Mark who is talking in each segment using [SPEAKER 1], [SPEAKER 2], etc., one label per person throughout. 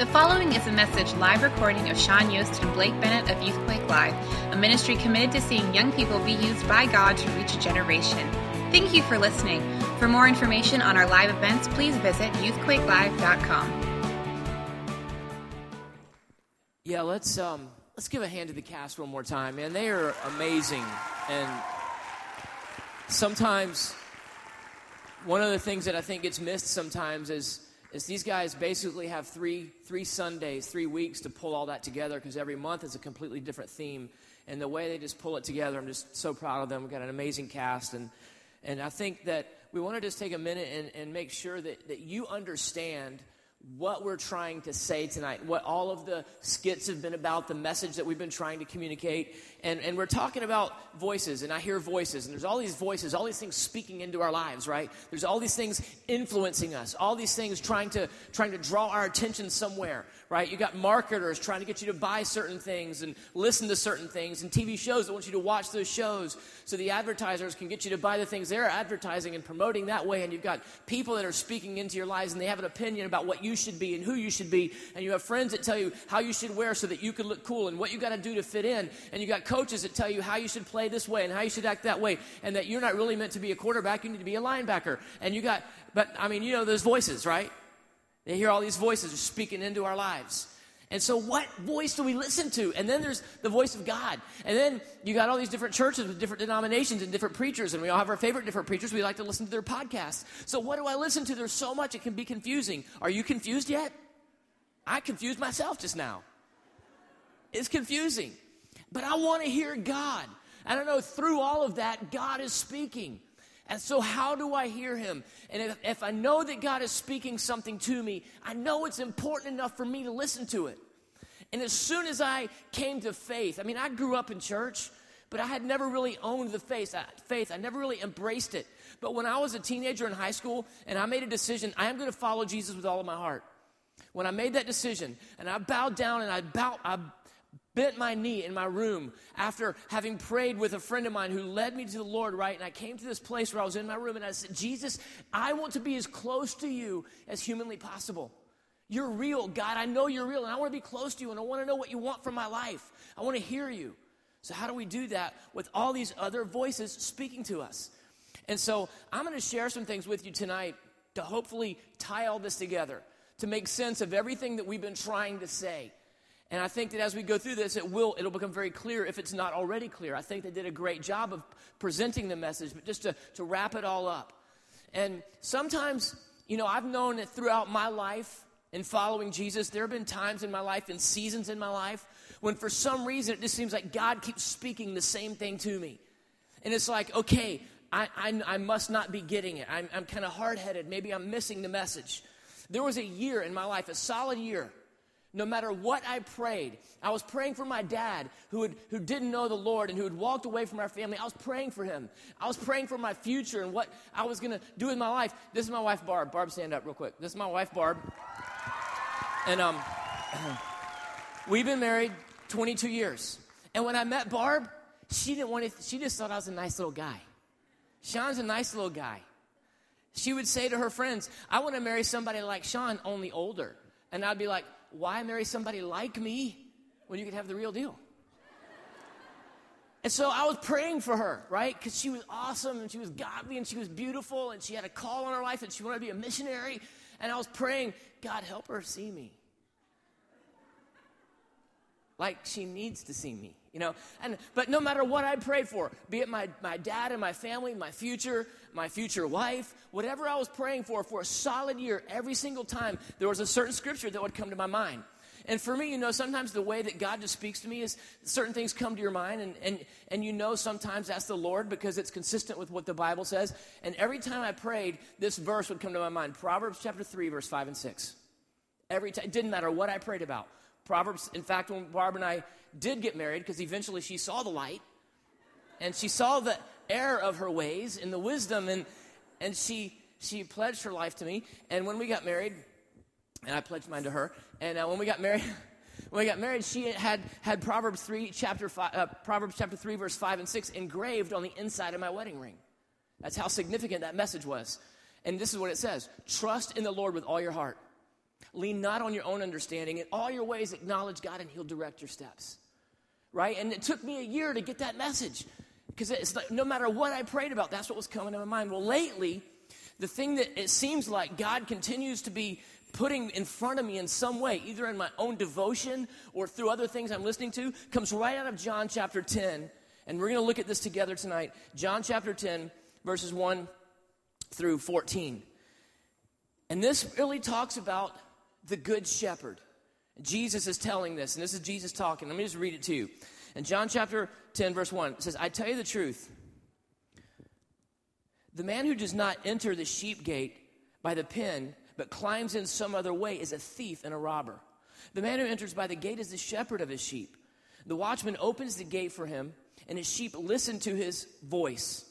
[SPEAKER 1] The following is a message live recording of Sean Yost and Blake Bennett of Youthquake Live, a ministry committed to seeing young people be used by God to reach a generation. Thank you for listening. For more information on our live events, please visit youthquakelive.com.
[SPEAKER 2] Yeah, let's give a hand to the cast one more time, man. They are amazing. And sometimes one of the things that I think gets missed sometimes is these guys basically have three Sundays, 3 weeks to pull all that together, because every month is a completely different theme. And the way they just pull it together, I'm just so proud of them. We've got an amazing cast. And I think that we want to just take a minute and make sure that you understand what we're trying to say tonight, what all of the skits have been about, the message that we've been trying to communicate. And we're talking about voices, and I hear voices, and there's all these voices, all these things speaking into our lives, right? There's all these things influencing us, all these things trying to draw our attention somewhere, right? You got marketers trying to get you to buy certain things and listen to certain things, and TV shows that want you to watch those shows so the advertisers can get you to buy the things they're advertising and promoting that way. And you've got people that are speaking into your lives, and they have an opinion about what you should be and who you should be, and you have friends that tell you how you should wear so that you can look cool and what you got to do to fit in, and you got coaches that tell you how you should play this way and how you should act that way, and that you're not really meant to be a quarterback, you need to be a linebacker. And you got, those voices, right? They hear all these voices speaking into our lives. And so what voice do we listen to? And then there's the voice of God. And then you got all these different churches with different denominations and different preachers, and we all have our favorite different preachers. We like to listen to their podcasts. So what do I listen to? There's so much, it can be confusing. Are you confused yet? I confused myself just now. It's confusing. But I want to hear God. I don't know, through all of that, God is speaking. And so how do I hear him? And if I know that God is speaking something to me, I know it's important enough for me to listen to it. And as soon as I came to faith, I grew up in church, but I had never really owned the faith. I never really embraced it. But when I was a teenager in high school and I made a decision, I am going to follow Jesus with all of my heart. When I made that decision and I bowed down and I bent my knee in my room after having prayed with a friend of mine who led me to the Lord, right? And I came to this place where I was in my room and I said, Jesus, I want to be as close to you as humanly possible. You're real, God. I know you're real, and I want to be close to you, and I want to know what you want from my life. I want to hear you. So how do we do that with all these other voices speaking to us? And so I'm going to share some things with you tonight to hopefully tie all this together, to make sense of everything that we've been trying to say. And I think that as we go through this, it'll become very clear if it's not already clear. I think they did a great job of presenting the message, but just to wrap it all up. And sometimes, I've known that throughout my life in following Jesus, there have been times in my life and seasons in my life when for some reason it just seems like God keeps speaking the same thing to me. And it's like, okay, I must not be getting it. I'm kind of hard-headed. Maybe I'm missing the message. There was a year in my life, a solid year. No matter what I prayed, I was praying for my dad who didn't know the Lord and who had walked away from our family. I was praying for him. I was praying for my future and what I was going to do with my life. This is my wife, Barb. Barb, stand up real quick. This is my wife, Barb. And we've been married 22 years. And when I met Barb, she just thought I was a nice little guy. Sean's a nice little guy. She would say to her friends, I want to marry somebody like Sean, only older. And I'd be like, why marry somebody like me when you could have the real deal? And so I was praying for her, right? Because she was awesome, and she was godly, and she was beautiful, and she had a call on her life, and she wanted to be a missionary. And I was praying, God, help her see me. Like she needs to see me, But no matter what I prayed for, be it my dad and my family, my future wife, whatever I was praying for a solid year, every single time, there was a certain scripture that would come to my mind. And for me, sometimes the way that God just speaks to me is certain things come to your mind, and sometimes that's the Lord because it's consistent with what the Bible says. And every time I prayed, this verse would come to my mind, Proverbs chapter 3, verse 5 and 6. Every time, it didn't matter what I prayed about. Proverbs, in fact, when Barb and I did get married, because eventually she saw the light, and she saw the error of her ways and the wisdom, and she pledged her life to me. And when we got married, and I pledged mine to her, and when we got married, she had Proverbs chapter 3, verse 5 and 6 engraved on the inside of my wedding ring. That's how significant that message was. And this is what it says: trust in the Lord with all your heart. Lean not on your own understanding. In all your ways, acknowledge God, and he'll direct your steps. Right? And it took me a year to get that message. Because it's like, no matter what I prayed about, that's what was coming to my mind. Well, lately, the thing that it seems like God continues to be putting in front of me in some way, either in my own devotion or through other things I'm listening to, comes right out of John chapter 10. And we're going to look at this together tonight. John chapter 10, verses 1 through 14. And this really talks about the good shepherd. Jesus is telling this, and this is Jesus talking. Let me just read it to you. In John chapter 10, verse 1, it says, I tell you the truth. The man who does not enter the sheep gate by the pen, but climbs in some other way, is a thief and a robber. The man who enters by the gate is the shepherd of his sheep. The watchman opens the gate for him, and his sheep listen to his voice.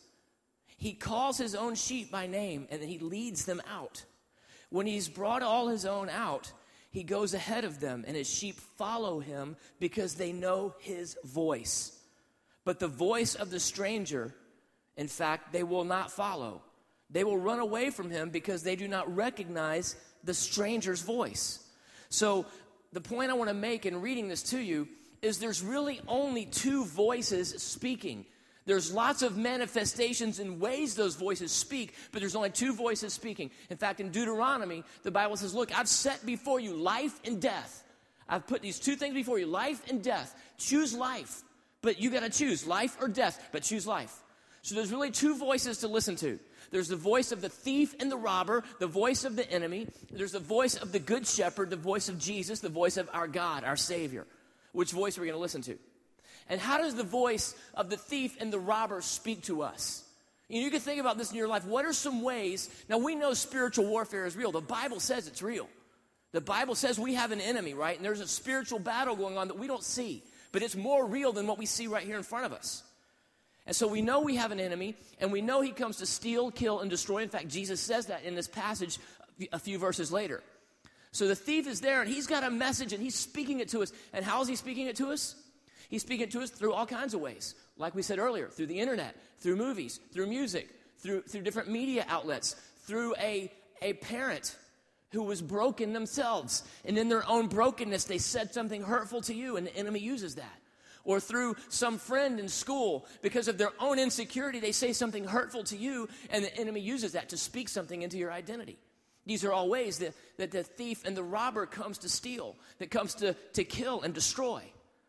[SPEAKER 2] He calls his own sheep by name, and then he leads them out. When he's brought all his own out, he goes ahead of them, and his sheep follow him because they know his voice. But the voice of the stranger, in fact, they will not follow. They will run away from him because they do not recognize the stranger's voice. So the point I want to make in reading this to you is there's really only two voices speaking. There's lots of manifestations and ways those voices speak, but there's only two voices speaking. In fact, in Deuteronomy, the Bible says, look, I've set before you life and death. I've put these two things before you, life and death. Choose life, but you got to choose life or death, but choose life. So there's really two voices to listen to. There's the voice of the thief and the robber, the voice of the enemy. There's the voice of the good shepherd, the voice of Jesus, the voice of our God, our Savior. Which voice are we going to listen to? And how does the voice of the thief and the robber speak to us? You can think about this in your life. What are some ways? Now, we know spiritual warfare is real. The Bible says it's real. The Bible says we have an enemy, right? And there's a spiritual battle going on that we don't see. But it's more real than what we see right here in front of us. And so we know we have an enemy, and we know he comes to steal, kill, and destroy. In fact, Jesus says that in this passage a few verses later. So the thief is there, and he's got a message, and he's speaking it to us. And how is he speaking it to us? He's speaking it to us through all kinds of ways. Like we said earlier, through the internet, through movies, through music, through different media outlets, through a parent who was broken themselves. And in their own brokenness, they said something hurtful to you, and the enemy uses that. Or through some friend in school, because of their own insecurity, they say something hurtful to you, and the enemy uses that to speak something into your identity. These are all ways that the thief and the robber comes to steal, that comes to kill and destroy.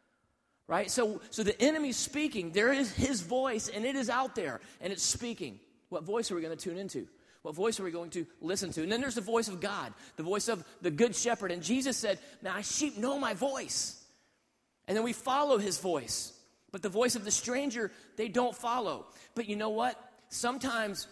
[SPEAKER 2] Right? So the enemy's speaking. There is his voice, and it is out there, and it's speaking. What voice are we going to tune into? What voice are we going to listen to? And then there's the voice of God, the voice of the good shepherd. And Jesus said, my sheep know my voice. And then we follow his voice. But the voice of the stranger, they don't follow. But you know what? Sometimes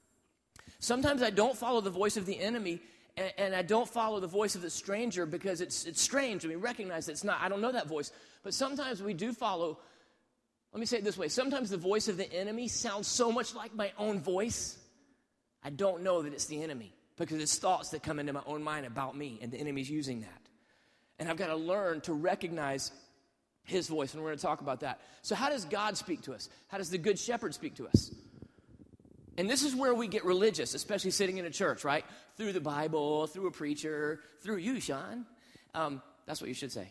[SPEAKER 2] I don't follow the voice of the enemy, and I don't follow the voice of the stranger because it's strange. We recognize that it's not. I don't know that voice. But sometimes we do follow. Let me say it this way. Sometimes the voice of the enemy sounds so much like my own voice, I don't know that it's the enemy because it's thoughts that come into my own mind about me, and the enemy's using that. And I've got to learn to recognize his voice, and we're going to talk about that. So how does God speak to us? How does the good shepherd speak to us? And this is where we get religious, especially sitting in a church, right? Through the Bible, through a preacher, through you, Sean. That's what you should say.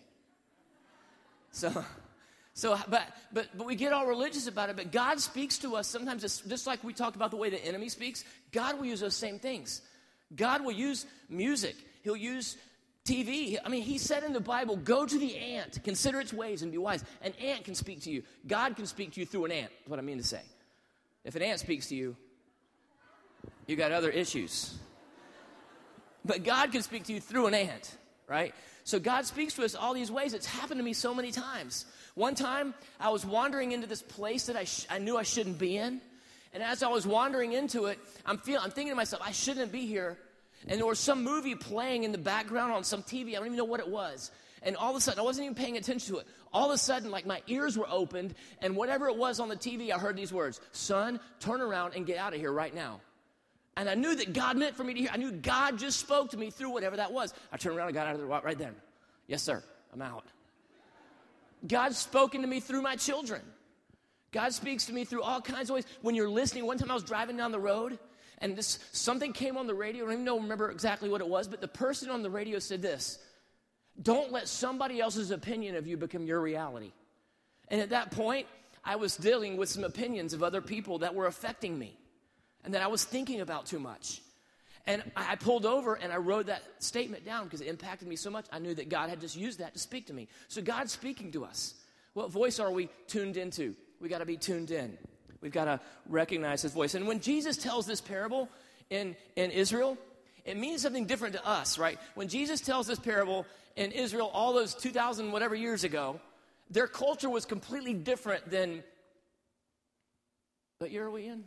[SPEAKER 2] But we get all religious about it, but God speaks to us sometimes, just like we talked about the way the enemy speaks. God will use those same things. God will use music. He'll use TV. I mean, he said in the Bible, go to the ant, consider its ways and be wise. An ant can speak to you. God can speak to you through an ant, is what I mean to say. If an ant speaks to you, you got other issues. But God can speak to you through an ant, right? So God speaks to us all these ways. It's happened to me so many times. One time, I was wandering into this place that I knew I shouldn't be in. And as I was wandering into it, I'm thinking to myself, I shouldn't be here. And there was some movie playing in the background on some TV. I don't even know what it was. And all of a sudden, I wasn't even paying attention to it. All of a sudden, like my ears were opened, and whatever it was on the TV, I heard these words, son, turn around and get out of here right now. And I knew that God meant for me to hear. I knew God just spoke to me through whatever that was. I turned around and got out of there right then. Yes, sir, I'm out. God's spoken to me through my children. God speaks to me through all kinds of ways. When you're listening, one time I was driving down the road, And something came on the radio. I don't even remember exactly what it was, but the person on the radio said this: don't let somebody else's opinion of you become your reality. And at that point, I was dealing with some opinions of other people that were affecting me and that I was thinking about too much. And I pulled over and I wrote that statement down because it impacted me so much. I knew that God had just used that to speak to me. So God's speaking to us. What voice are we tuned into? We got to be tuned in. We've got to recognize his voice. And when Jesus tells this parable in Israel, it means something different to us, right? When Jesus tells this parable in Israel all those 2,000 whatever years ago, their culture was completely different than, what year are we in?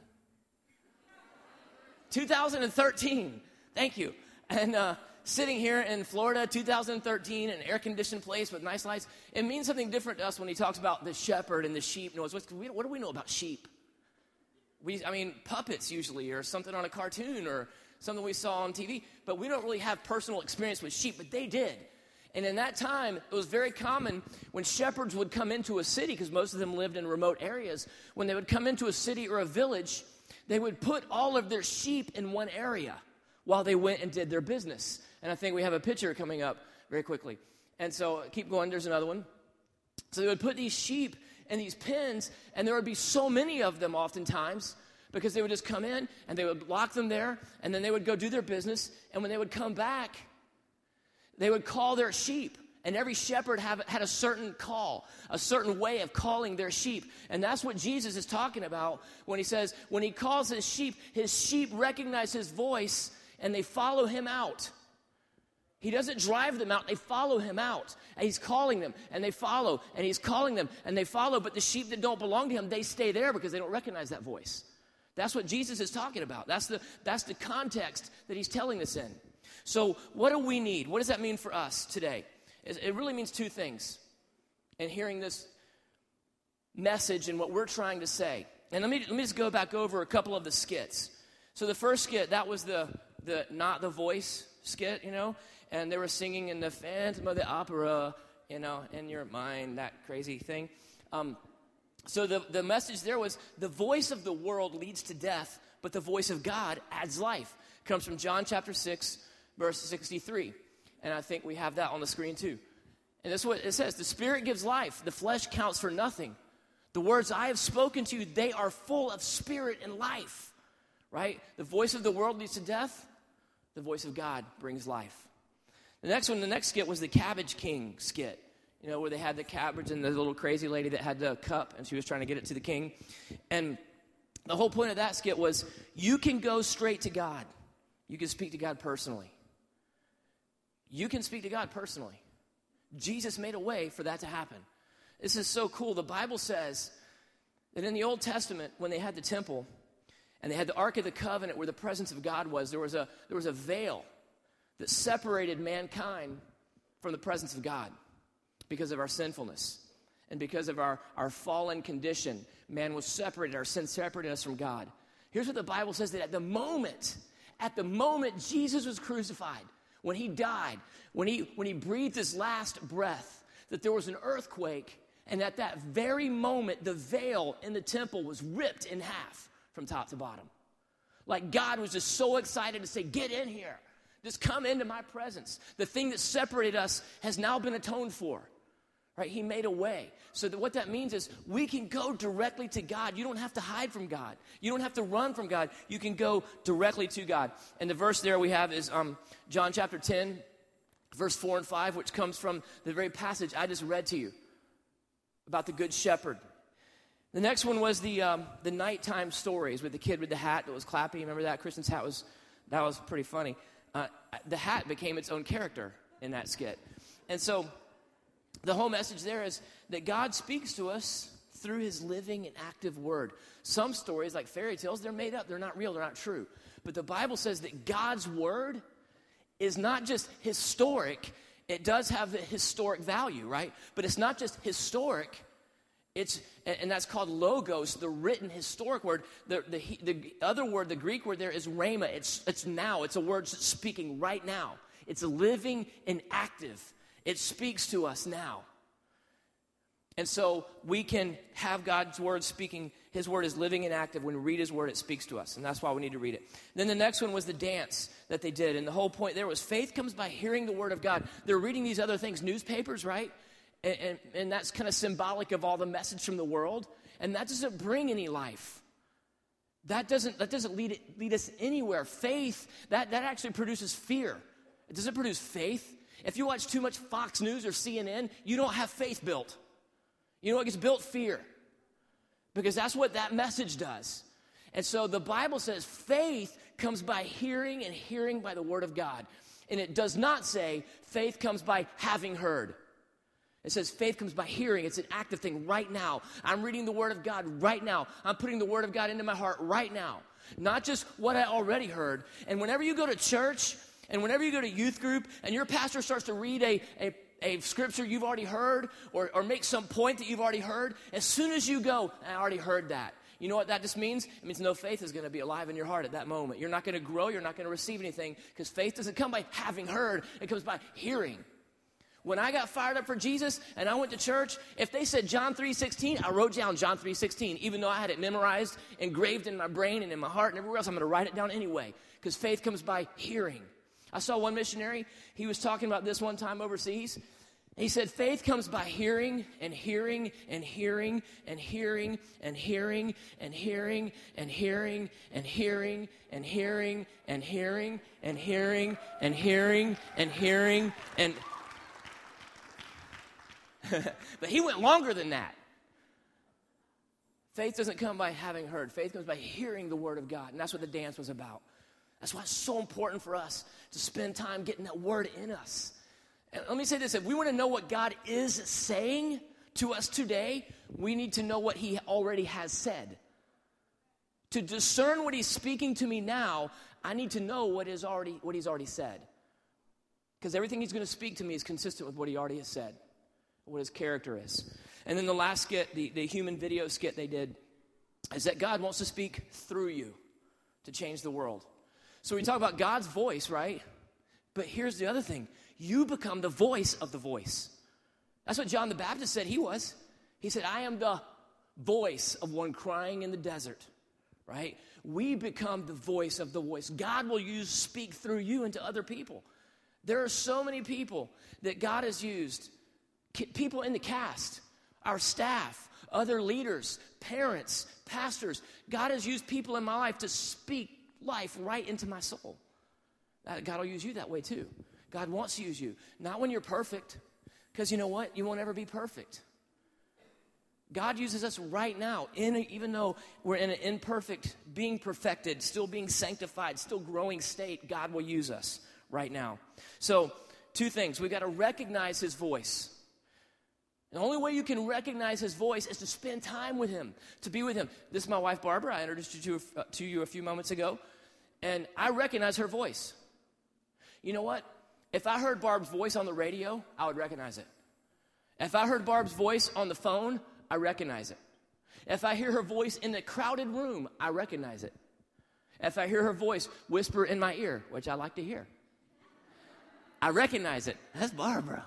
[SPEAKER 2] 2013. Thank you. And sitting here in Florida, 2013, an air-conditioned place with nice lights, it means something different to us when he talks about the shepherd and the sheep noise. What do we know about sheep? Puppets usually, or something on a cartoon, or something we saw on TV. But we don't really have personal experience with sheep, but they did. And in that time, it was very common when shepherds would come into a city, because most of them lived in remote areas, when they would come into a city or a village, they would put all of their sheep in one area while they went and did their business. And I think we have a picture coming up very quickly. And so keep going, there's another one. So they would put these sheep in these pens, and there would be so many of them oftentimes, because they would just come in and they would lock them there, and then they would go do their business. And when they would come back, they would call their sheep, and every shepherd had a certain call, a certain way of calling their sheep. And that's what Jesus is talking about when he says, when he calls his sheep recognize his voice, and they follow him out. He doesn't drive them out, they follow him out. And he's calling them, and they follow, and he's calling them, and they follow. But the sheep that don't belong to him, they stay there because they don't recognize that voice. That's what Jesus is talking about. That's the context that he's telling us in. So what do we need? What does that mean for us today? It really means two things in hearing this message and what we're trying to say. And let me just go back over a couple of the skits. So the first skit, that was the Not the Voice skit, and they were singing in the Phantom of the Opera, in your mind, that crazy thing. So the message there was, the voice of the world leads to death, but the voice of God adds life. It comes from John chapter 6, verse 63. And I think we have that on the screen too. And that's what it says. The Spirit gives life. The flesh counts for nothing. The words I have spoken to you, they are full of spirit and life. Right? The voice of the world leads to death. The voice of God brings life. The next skit was the Cabbage King skit. Where they had the cabbage and the little crazy lady that had the cup, and she was trying to get it to the king. And the whole point of that skit was, you can go straight to God. You can speak to God personally. You can speak to God personally. Jesus made a way for that to happen. This is so cool. The Bible says that in the Old Testament, when they had the temple and they had the Ark of the Covenant where the presence of God was, there was a veil that separated mankind from the presence of God because of our sinfulness and because of our fallen condition. Man was separated. Our sin separated us from God. Here's what the Bible says, that at the moment Jesus was crucified, when he died, when he breathed his last breath, that there was an earthquake, and at that very moment, the veil in the temple was ripped in half from top to bottom. Like God was just so excited to say, get in here. Just come into my presence. The thing that separated us has now been atoned for. Right? He made a way. So what that means is we can go directly to God. You don't have to hide from God. You don't have to run from God. You can go directly to God. And the verse there we have is John chapter 10, verse 4 and 5, which comes from the very passage I just read to you about the Good Shepherd. The next one was the nighttime stories with the kid with the hat that was clapping. Remember that? Kristen's hat was pretty funny. The hat became its own character in that skit. And so the whole message there is that God speaks to us through his living and active word. Some stories, like fairy tales, they're made up. They're not real. They're not true. But the Bible says that God's word is not just historic. It does have a historic value, right? But it's not just historic. And that's called logos, the written historic word. The other word, the Greek word there is rhema. It's now. It's a word that's speaking right now. It's a living and active. It speaks to us now. And so we can have God's word speaking His word is living and active. When we read his word, it speaks to us, and that's why we need to read it. Then the next one was the dance that they did, and the whole point there was faith comes by hearing the word of God. They're reading these other things, newspapers, right? And that's kind of symbolic of all the message from the world, and that doesn't bring any life. That doesn't lead us anywhere. Faith, that actually produces fear. It doesn't produce faith. If you watch too much Fox News or CNN, you don't have faith built. You know what gets built? Fear. Because that's what that message does. And so the Bible says faith comes by hearing, and hearing by the word of God. And it does not say faith comes by having heard. It says faith comes by hearing. It's an active thing right now. I'm reading the word of God right now. I'm putting the word of God into my heart right now. Not just what I already heard. And whenever you go to church, and whenever you go to youth group, and your pastor starts to read a scripture you've already heard, or make some point that you've already heard, as soon as you go, I already heard that. You know what that just means? It means no faith is going to be alive in your heart at that moment. You're not going to grow. You're not going to receive anything, because faith doesn't come by having heard. It comes by hearing. When I got fired up for Jesus and I went to church, if they said John 3:16, I wrote down John 3:16. Even though I had it memorized, engraved in my brain and in my heart and everywhere else, I'm going to write it down anyway, because faith comes by hearing. I saw one missionary. He was talking about this one time overseas. He said, faith comes by hearing and hearing and hearing and hearing and hearing and hearing and hearing and hearing and hearing and hearing and hearing and hearing and hearing and but he went longer than that. Faith doesn't come by having heard. Faith comes by hearing the word of God, and that's what the dance was about. That's why it's so important for us to spend time getting that word in us. And let me say this, if we want to know what God is saying to us today, we need to know what he already has said. To discern what he's speaking to me now, I need to know what he's already said. Because everything he's going to speak to me is consistent with what he already has said, what his character is. And then the last skit, the human video skit they did, is that God wants to speak through you to change the world. So we talk about God's voice, right? But here's the other thing. You become the voice of the voice. That's what John the Baptist said he was. He said, I am the voice of one crying in the desert, right? We become the voice of the voice. God will speak through you into other people. There are so many people that God has used. People in the cast, our staff, other leaders, parents, pastors. God has used people in my life to speak life right into my soul. God will use you that way too. God wants to use you. Not when you're perfect, because you know what? You won't ever be perfect. God uses us right now, even though we're in an imperfect, being perfected, still being sanctified, still growing state, God will use us right now. So, two things. We've got to recognize his voice. The only way you can recognize his voice is to spend time with him, to be with him. This is my wife, Barbara. I introduced you to you a few moments ago, and I recognize her voice. You know what? If I heard Barb's voice on the radio, I would recognize it. If I heard Barb's voice on the phone, I recognize it. If I hear her voice in a crowded room, I recognize it. If I hear her voice whisper in my ear, which I like to hear, I recognize it. That's Barbara.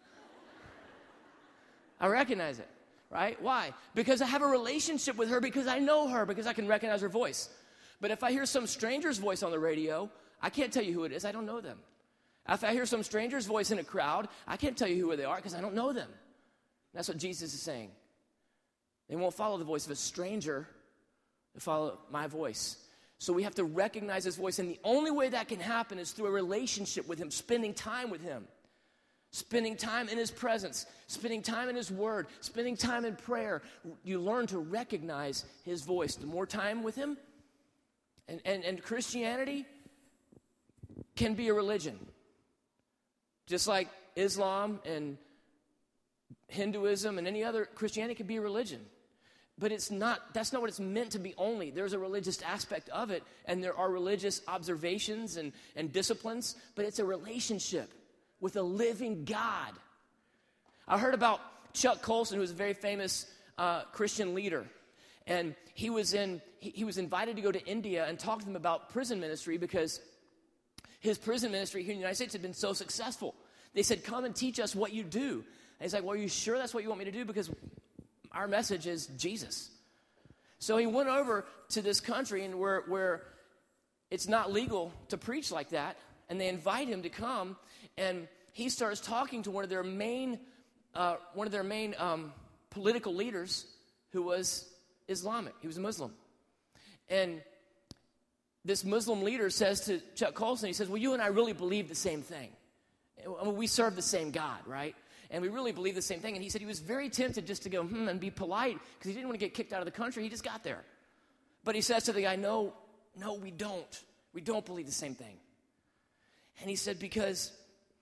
[SPEAKER 2] I recognize it, right? Why? Because I have a relationship with her, because I know her, because I can recognize her voice. But if I hear some stranger's voice on the radio, I can't tell you who it is. I don't know them. If I hear some stranger's voice in a crowd, I can't tell you who they are because I don't know them. That's what Jesus is saying. They won't follow the voice of a stranger. They follow my voice. So we have to recognize his voice, and the only way that can happen is through a relationship with him, spending time with him. Spending time in his presence, spending time in his word, spending time in prayer. You learn to recognize his voice. The more time with him, and Christianity can be a religion. Just like Islam and Hinduism and any other, Christianity can be a religion. But that's not what it's meant to be only. There's a religious aspect of it, and there are religious observations and disciplines, but it's a relationship with a living God. I heard about Chuck Colson, who was a very famous Christian leader. And he was invited to go to India and talk to them about prison ministry, because his prison ministry here in the United States had been so successful. They said, come and teach us what you do. And he's like, well, are you sure that's what you want me to do? Because our message is Jesus. So he went over to this country and where it's not legal to preach like that, and they invite him to come, and he starts talking to one of their main political leaders, who was Islamic. He was a Muslim, and this Muslim leader says to Chuck Colson, he says, well, you and I really believe the same thing. I mean, we serve the same God, right? And we really believe the same thing. And he said he was very tempted just to go, and be polite, because he didn't want to get kicked out of the country. He just got there. But he says to the guy, no, we don't. We don't believe the same thing. And he said, because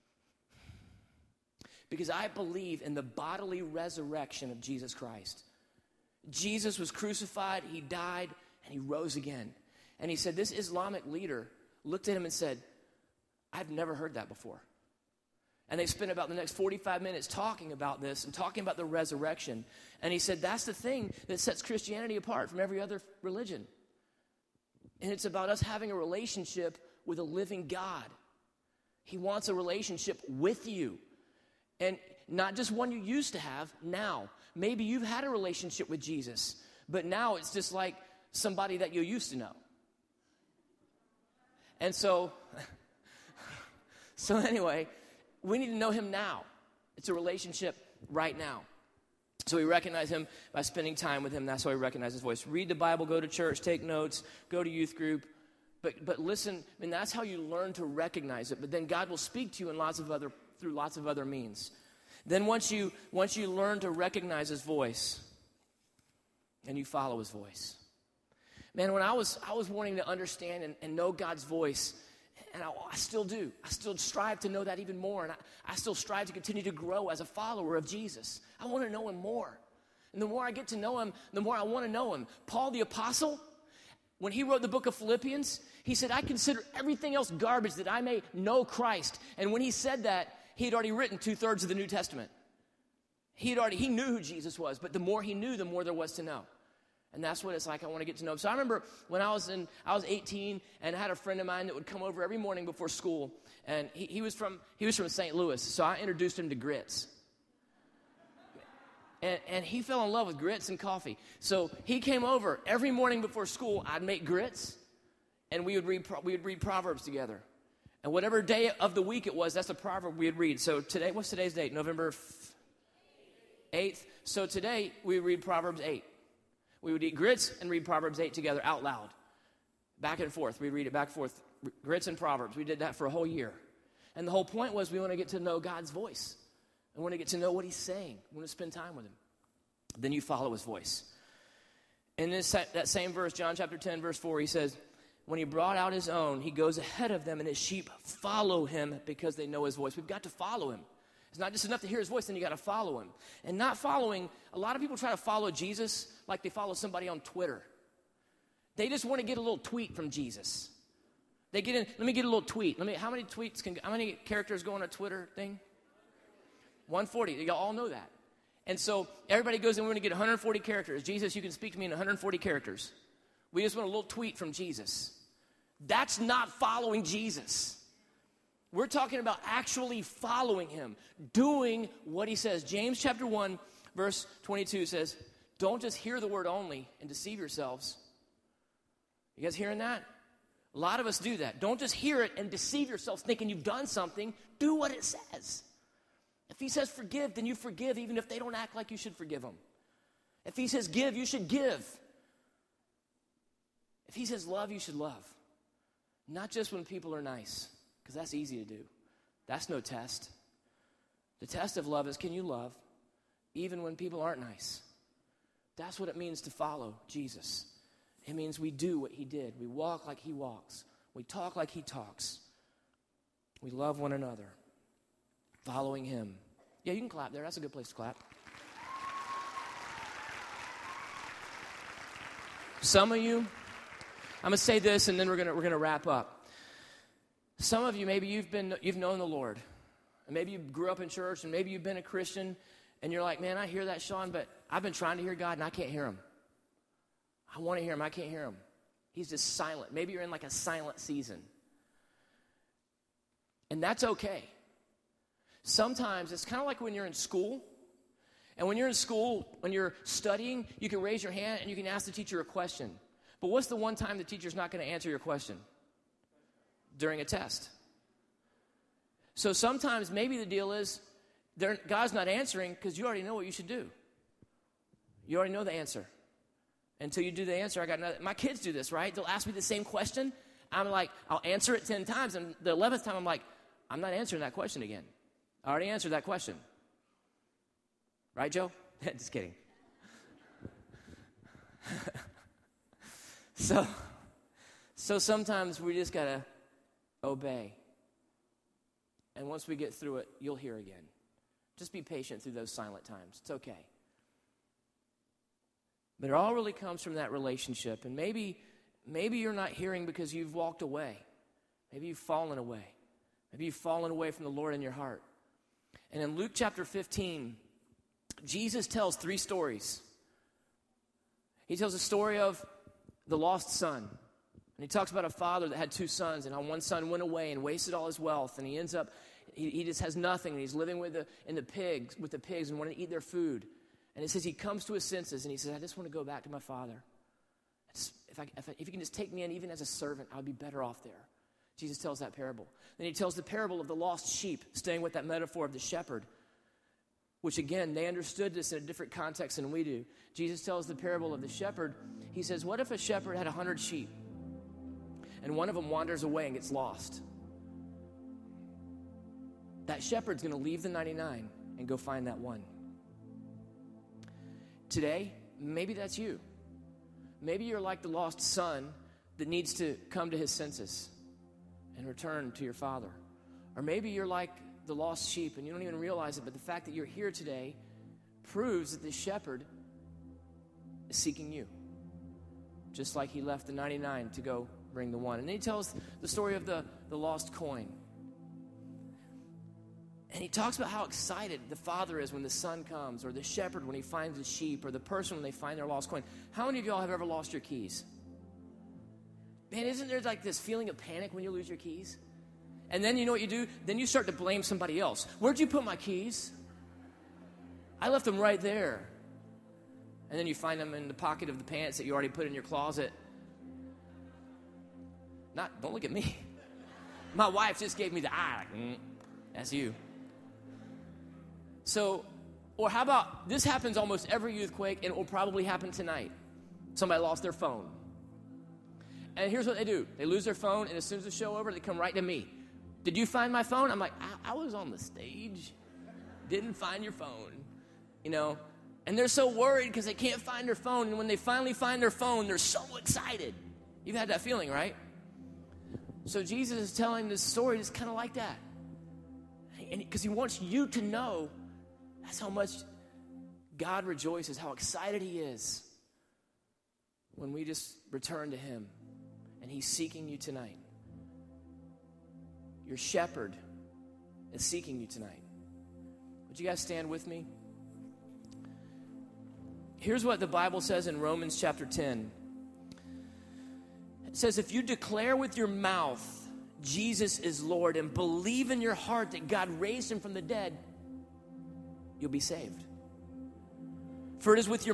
[SPEAKER 2] I believe in the bodily resurrection of Jesus Christ. Jesus was crucified, he died, and he rose again. And he said, this Islamic leader looked at him and said, I've never heard that before. And they spent about the next 45 minutes talking about this and talking about the resurrection. And he said, that's the thing that sets Christianity apart from every other religion. And it's about us having a relationship with a living God. He wants a relationship with you. And not just one you used to have, now. Maybe you've had a relationship with Jesus, but now it's just like somebody that you used to know. And so anyway, we need to know him now. It's a relationship right now. So we recognize him by spending time with him. That's how we recognize his voice. Read the Bible, go to church, take notes, go to youth group. But listen, I mean, that's how you learn to recognize it. But then God will speak to you through lots of other means. Then once you learn to recognize his voice, and you follow his voice. Man, when I was wanting to understand and know God's voice, and I still do. I still strive to know that even more. And I still strive to continue to grow as a follower of Jesus. I want to know him more. And the more I get to know him, the more I want to know him. Paul the Apostle, when he wrote the book of Philippians, he said, I consider everything else garbage that I may know Christ. And when he said that, he had already written 2/3 of the New Testament. He knew who Jesus was, but the more he knew, the more there was to know. And that's what it's like. I want to get to know him. So I remember when I was 18, and I had a friend of mine that would come over every morning before school, and he was from St. Louis, so I introduced him to grits. And he fell in love with grits and coffee. So he came over every morning before school. I'd make grits, and we would read Proverbs together. And whatever day of the week it was, that's the proverb we would read. So today, what's today's date? November 8th. So today we read Proverbs 8. We would eat grits and read Proverbs 8 together out loud. Back and forth. We'd read it back and forth. Grits and Proverbs. We did that for a whole year. And the whole point was we want to get to know God's voice. I want to get to know what he's saying. We want to spend time with him. Then you follow his voice. In that same verse, John chapter 10, verse 4, he says, when he brought out his own, he goes ahead of them, and his sheep follow him because they know his voice. We've got to follow him. It's not just enough to hear his voice, then you got to follow him. And not following, a lot of people try to follow Jesus like they follow somebody on Twitter. They just want to get a little tweet from Jesus. They get in, let me get a little tweet. How many characters go on a Twitter thing? 140. You all know that. And so everybody goes in, we're going to get 140 characters. Jesus, you can speak to me in 140 characters. We just want a little tweet from Jesus. That's not following Jesus. We're talking about actually following him, doing what he says. James chapter 1, verse 22 says, don't just hear the word only and deceive yourselves. You guys hearing that? A lot of us do that. Don't just hear it and deceive yourselves thinking you've done something. Do what it says. If he says forgive, then you forgive even if they don't act like you should forgive them. If he says give, you should give. If he says love, you should love. Not just when people are nice, because that's easy to do. That's no test. The test of love is, can you love even when people aren't nice? That's what it means to follow Jesus. It means we do what he did. We walk like he walks. We talk like he talks. We love one another. Following him. Yeah, you can clap there. That's a good place to clap. Some of you, I'm going to say this and then we're going to wrap up. Some of you, maybe you've known the Lord. And maybe you grew up in church and maybe you've been a Christian and you're like, man, I hear that, Sean, but I've been trying to hear God and I can't hear him. I want to hear him. I can't hear him. He's just silent. Maybe you're in like a silent season. And that's okay. Sometimes it's kind of like when you're in school And when you're in school, when you're studying, you can raise your hand and you can ask the teacher a question. But what's the one time the teacher's not going to answer your question? During a test. So sometimes maybe the deal is God's not answering because you already know what you should do. You already know the answer. Until you do the answer, I got another. My kids do this, right? They'll ask me the same question. I'm like, I'll answer it 10 times. And the 11th time, I'm like, I'm not answering that question again. I already answered that question. Right, Joe? Just kidding. So sometimes we just got to obey. And once we get through it, you'll hear again. Just be patient through those silent times. It's okay. But it all really comes from that relationship. And maybe you're not hearing because you've walked away. Maybe you've fallen away. Maybe you've fallen away from the Lord in your heart. And in Luke chapter 15, Jesus tells 3 stories. He tells a story of the lost son. And he talks about a father that had 2 sons, and how one son went away and wasted all his wealth, and he ends up, he just has nothing, and he's living with the pigs and wanting to eat their food. And it says he comes to his senses, and he says, I just want to go back to my father. If you can just take me in, even as a servant, I'll be better off there. Jesus tells that parable. Then he tells the parable of the lost sheep, staying with that metaphor of the shepherd, which again, they understood this in a different context than we do. Jesus tells the parable of the shepherd. He says, what if a shepherd had 100 sheep, and one of them wanders away and gets lost? That shepherd's going to leave the 99 and go find that one. Today, maybe that's you. Maybe you're like the lost son that needs to come to his senses and return to your father. Or maybe you're like the lost sheep and you don't even realize it, but the fact that you're here today proves that the shepherd is seeking you. Just like he left the 99 to go bring the one. And then he tells the story of the lost coin. And he talks about how excited the father is when the son comes, or the shepherd when he finds the sheep, or the person when they find their lost coin. How many of y'all have ever lost your keys? Man, isn't there like this feeling of panic when you lose your keys? And then you know what you do? Then you start to blame somebody else. Where'd you put my keys? I left them right there. And then you find them in the pocket of the pants that you already put in your closet. Don't look at me. My wife just gave me the eye. Like, that's you. So, or how about, this happens almost every Youthquake, and it will probably happen tonight. Somebody lost their phone. And here's what they do. They lose their phone, and as soon as the show over, they come right to me. Did you find my phone? I'm like, I was on the stage. Didn't find your phone. You know? And they're so worried because they can't find their phone. And when they finally find their phone, they're so excited. You've had that feeling, right? So Jesus is telling this story just kind of like that. And because he wants you to know that's how much God rejoices, how excited he is when we just return to him. And he's seeking you tonight. Your shepherd is seeking you tonight. Would you guys stand with me? Here's what the Bible says in Romans chapter 10. It says, if you declare with your mouth Jesus is Lord and believe in your heart that God raised him from the dead, you'll be saved. For it is with your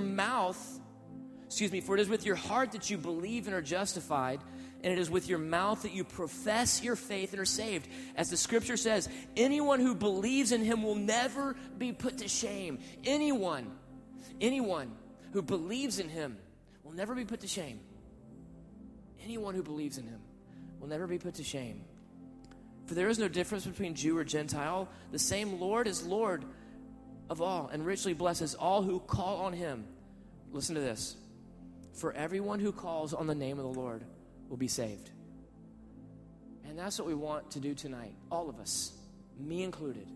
[SPEAKER 2] heart that you believe and are justified, and it is with your mouth that you profess your faith and are saved. As the scripture says, anyone who believes in him will never be put to shame. Anyone who believes in him will never be put to shame. Anyone who believes in him will never be put to shame. For there is no difference between Jew or Gentile. The same Lord is Lord of all and richly blesses all who call on him. Listen to this. For everyone who calls on the name of the Lord will be saved. And that's what we want to do tonight. All of us, me included.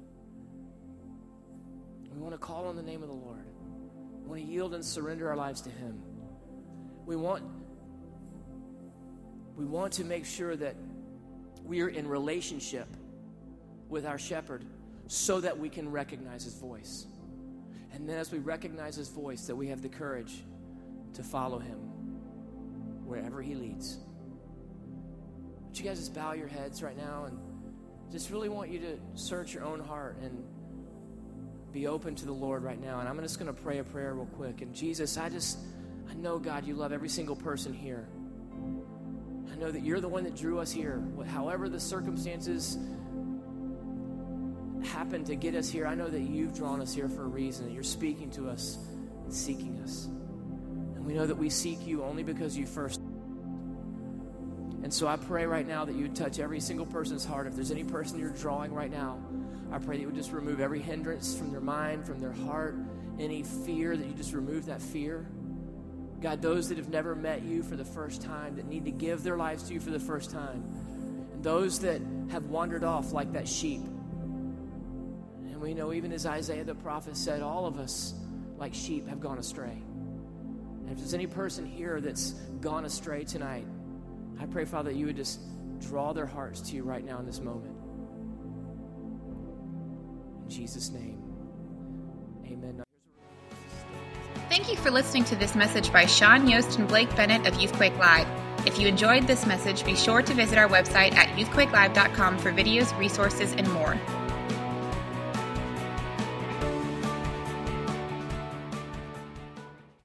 [SPEAKER 2] We want to call on the name of the Lord. We want to yield and surrender our lives to him. We want to make sure that we are in relationship with our shepherd so that we can recognize his voice. And then as we recognize his voice, that we have the courage to follow him wherever he leads. Would you guys just bow your heads right now and just really want you to search your own heart and be open to the Lord right now. And I'm just going to pray a prayer real quick. And Jesus, I know, God, you love every single person here. I know that you're the one that drew us here. However the circumstances happen to get us here, I know that you've drawn us here for a reason, that you're speaking to us and seeking us. And we know that we seek you only because you first. And so I pray right now that you would touch every single person's heart. If there's any person you're drawing right now, I pray that you would just remove every hindrance from their mind, from their heart, any fear, that you just remove that fear. God, those that have never met you for the first time, that need to give their lives to you for the first time, and those that have wandered off like that sheep. And we know, even as Isaiah the prophet said, all of us, like sheep, have gone astray. And if there's any person here that's gone astray tonight, I pray, Father, that you would just draw their hearts to you right now in this moment. In Jesus' name, amen.
[SPEAKER 1] Thank you for listening to this message by Sean Yost and Blake Bennett of Youthquake Live. If you enjoyed this message, be sure to visit our website at youthquakelive.com for videos, resources, and more.